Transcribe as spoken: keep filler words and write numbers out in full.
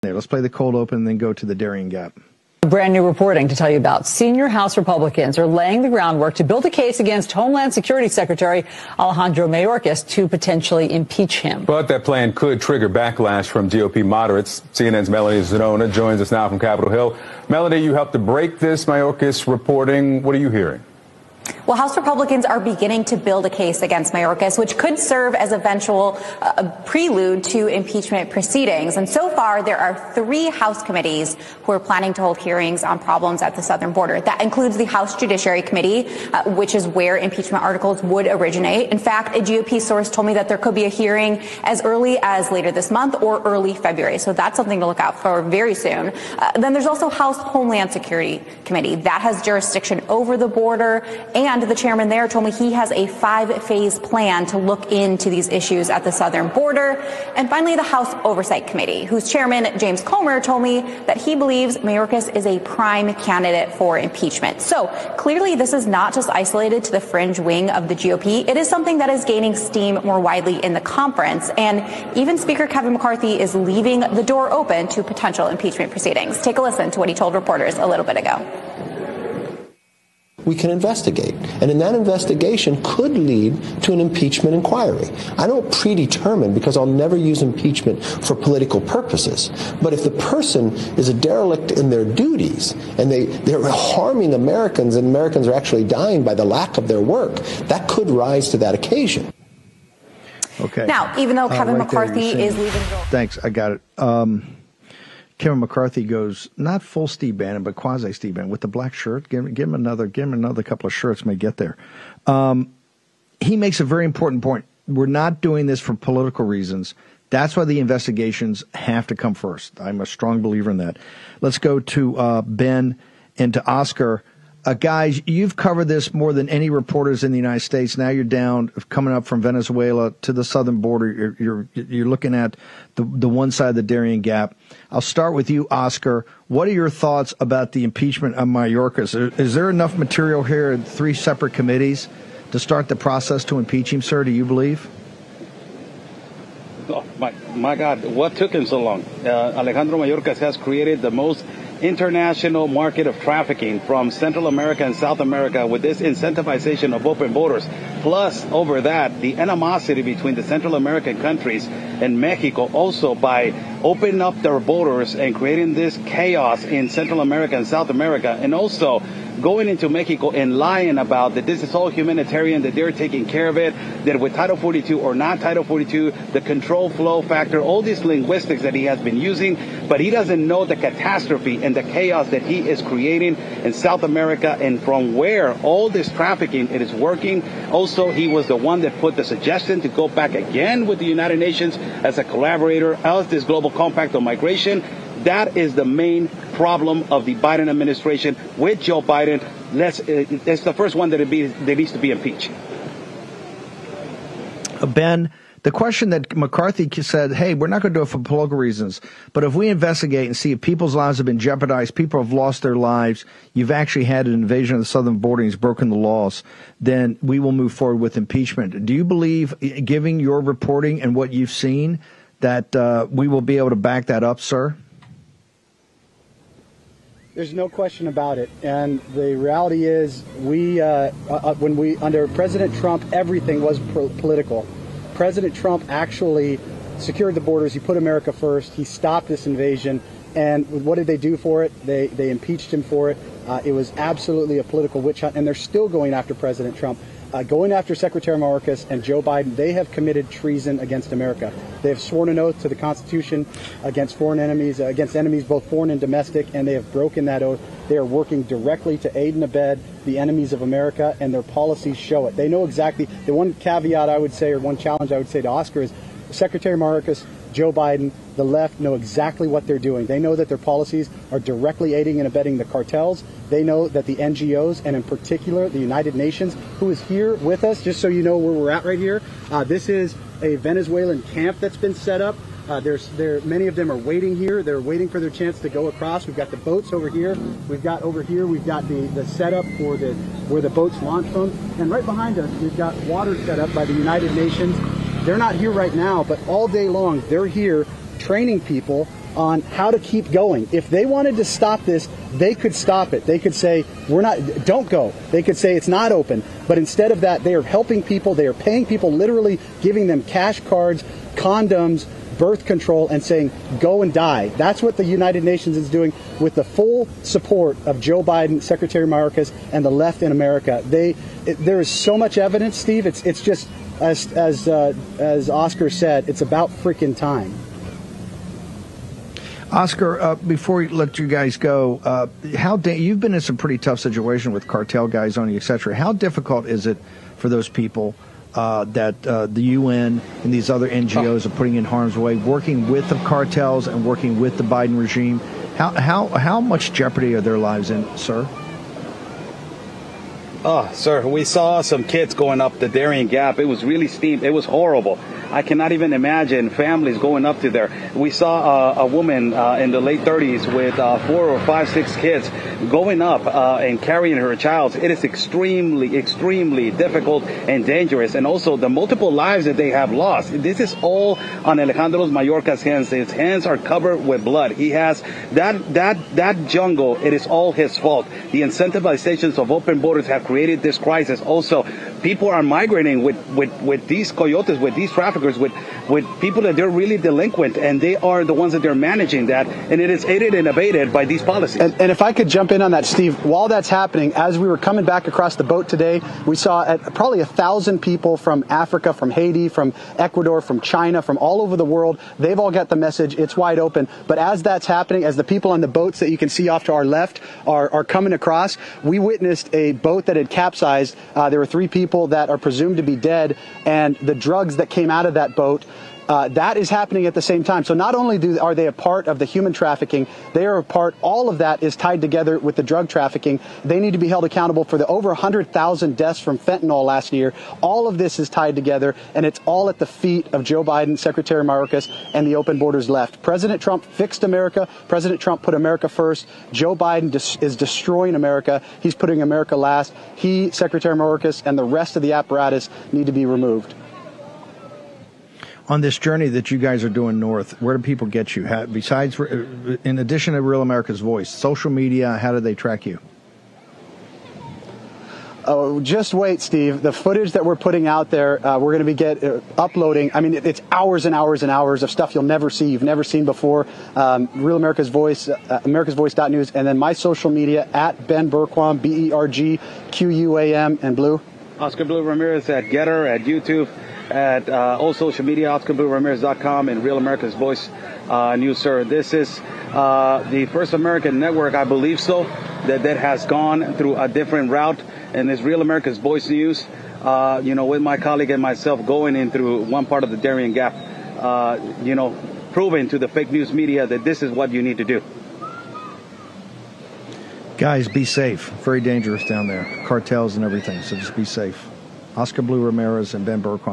Let's play the cold open and then go to the Darien Gap. Brand new reporting to tell you about. Senior House Republicans are laying the groundwork to build a case against Homeland Security Secretary Alejandro Mayorkas to potentially impeach him. But that plan could trigger backlash from G O P moderates. C N N's Melanie Zanona joins us now from Capitol Hill. Melanie, you helped to break this Mayorkas reporting. What are you hearing? Well, House Republicans are beginning to build a case against Mayorkas, which could serve as eventual uh, prelude to impeachment proceedings. And so far, there are three House committees who are planning to hold hearings on problems at the southern border. That includes the House Judiciary Committee, uh, which is where impeachment articles would originate. In fact, a G O P source told me that there could be a hearing as early as later this month or early February. So that's something to look out for very soon. Uh, then there's also House Homeland Security Committee. That has jurisdiction over the border. And the chairman there told me he has a five-phase plan to look into these issues at the southern border. And finally, the House Oversight Committee, whose chairman, James Comer, told me that he believes Mayorkas is a prime candidate for impeachment. So clearly, this is not just isolated to the fringe wing of the G O P. It is something that is gaining steam more widely in the conference. And even Speaker Kevin McCarthy is leaving the door open to potential impeachment proceedings. Take a listen to what he told reporters a little bit ago. We can investigate. And in that investigation could lead to an impeachment inquiry. I don't predetermine, because I'll never use impeachment for political purposes. But if the person is a derelict in their duties and they, they're harming Americans and Americans are actually dying by the lack of their work, that could rise to that occasion. Okay. Now, even though Kevin uh, right McCarthy is leaving... Thanks, I got it. Um, Kevin McCarthy goes not full Steve Bannon, but quasi Steve Bannon with the black shirt. Give, give him another, give him another couple of shirts. May get there. Um, he makes a very important point. We're not doing this for political reasons. That's why the investigations have to come first. I'm a strong believer in that. Let's go to uh, Ben and to Oscar. Uh, guys, you've covered this more than any reporters in the United States. Now you're down, coming up from Venezuela to the southern border. You're you're, you're looking at the the one side of the Darien Gap. I'll start with you, Oscar. What are your thoughts about the impeachment of Mayorkas? Is, is there enough material here in three separate committees to start the process to impeach him, sir? Do you believe? Oh, my, my God, what took him so long? Uh, Alejandro Mayorkas has created the most international market of trafficking from Central America and South America with this incentivization of open borders. Plus, over that, the animosity between the Central American countries and Mexico also by opening up their borders and creating this chaos in Central America and South America, and also going into Mexico and lying about that this is all humanitarian, that they're taking care of it, that with Title forty-two or not Title forty-two, the control flow factor, all these linguistics that he has been using, but he doesn't know the catastrophe and the chaos that he is creating in South America and from where all this trafficking it is working. Also, he was the one that put the suggestion to go back again with the United Nations as a collaborator as this global compact on migration. That is the main problem of the Biden administration with Joe Biden. Let's, it's the first one that, it be, that needs to be impeached. Ben, the question that McCarthy said, hey, we're not going to do it for political reasons, but if we investigate and see if people's lives have been jeopardized, people have lost their lives, you've actually had an invasion of the southern border and he's broken the laws, then we will move forward with impeachment. Do you believe, given your reporting and what you've seen, that uh, we will be able to back that up, sir? There's no question about it. And the reality is we, uh, uh, when we, under President Trump, everything was pro- political. President Trump actually secured the borders. He put America first. He stopped this invasion. And what did they do for it? They, they impeached him for it. Uh, it was absolutely a political witch hunt. And they're still going after President Trump. Uh, going after Secretary Mayorkas and Joe Biden, they have committed treason against America. They have sworn an oath to the Constitution against foreign enemies, uh, against enemies both foreign and domestic, and they have broken that oath. They are working directly to aid and abet the enemies of America, and their policies show it. They know exactly. The one caveat I would say, or one challenge I would say to Oscar is Secretary Mayorkas, Joe Biden, the left know exactly what they're doing. They know that their policies are directly aiding and abetting the cartels. They know that the N G Os, and in particular the United Nations, who is here with us, just so you know where we're at right here. Uh, this is a Venezuelan camp that's been set up. Uh, there's there many of them are waiting here. They're waiting for their chance to go across. We've got the boats over here. We've got over here. We've got the the setup for the where the boats launch from, and right behind us we've got water set up by the United Nations. They're not here right now, but all day long they're here training people on how to keep going. If they wanted to stop this, they could stop it. They could say, we're not, don't go. They could say it's not open. But instead of that, they are helping people. They are paying people, literally giving them cash cards, condoms, birth control, and saying, go and die. That's what the United Nations is doing with the full support of Joe Biden, Secretary Mayorkas, and the left in America. They, it, there is so much evidence, Steve. It's, it's just, as, as, uh, as Oscar said, it's about freaking time. Oscar, uh, before we let you guys go, uh, how da- you've been in some pretty tough situation with cartel guys on you, et cetera. How difficult is it for those people uh, that uh, the U N and these other N G Os are putting in harm's way, working with the cartels and working with the Biden regime? How how how much jeopardy are their lives in, sir? Oh, sir, we saw some kids going up the Darien Gap. It was really steep. It was horrible. I cannot even imagine families going up to there. We saw uh, a woman uh, in the late thirties with uh, four or five, six kids going up uh, and carrying her child. It is extremely, extremely difficult and dangerous. And also the multiple lives that they have lost. This is all on Alejandro Mayorkas' hands. His hands are covered with blood. He has that, that, that jungle. It is all his fault. The incentivizations of open borders have created this crisis. Also, people are migrating with, with, with these coyotes, with these traffickers, with, with people that they're really delinquent, and they are the ones that they're managing that, and it is aided and abated by these policies. And, and if I could jump in on that, Steve, while that's happening, as we were coming back across the boat today, we saw at probably a thousand people from Africa, from Haiti, from Ecuador, from China, from all over the world. They've all got the message. It's wide open. But as that's happening, as the people on the boats that you can see off to our left are, are coming across, we witnessed a boat that had capsized. Uh, there were three people that are presumed to be dead, and the drugs that came out of that boat, uh, that is happening at the same time. So not only do are they a part of the human trafficking, they are a part, all of that is tied together with the drug trafficking. They need to be held accountable for the over one hundred thousand deaths from fentanyl last year. All of this is tied together, and it's all at the feet of Joe Biden, Secretary Mayorkas, and the open borders left. President Trump fixed America. President Trump put America first. Joe Biden dis- is destroying America. He's putting America last. He, Secretary Mayorkas, and the rest of the apparatus need to be removed. On this journey that you guys are doing north, where do people get you? How, besides, in addition to Real America's Voice, social media, how do they track you? Oh, just wait, Steve. The footage that we're putting out there, uh, we're going to be get uh, uploading. I mean, it, it's hours and hours and hours of stuff you'll never see, you've never seen before. Um, Real America's Voice, uh, americas voice dot news, and then my social media at Ben Bergquam, B E R G Q U A M, and Blue. Oscar Blue Ramirez at Getter, at YouTube, at uh, all social media, Oscar Blue Ramirez dot com, and Real America's Voice uh, News, sir. This is uh, the first American network, I believe so, that, that has gone through a different route, and this Real America's Voice News, uh, you know, with my colleague and myself going in through one part of the Darien Gap, uh, you know, proving to the fake news media that this is what you need to do. Guys, be safe. Very dangerous down there. Cartels and everything, so just be safe. Oscar Blue Ramirez and Ben Bergquam.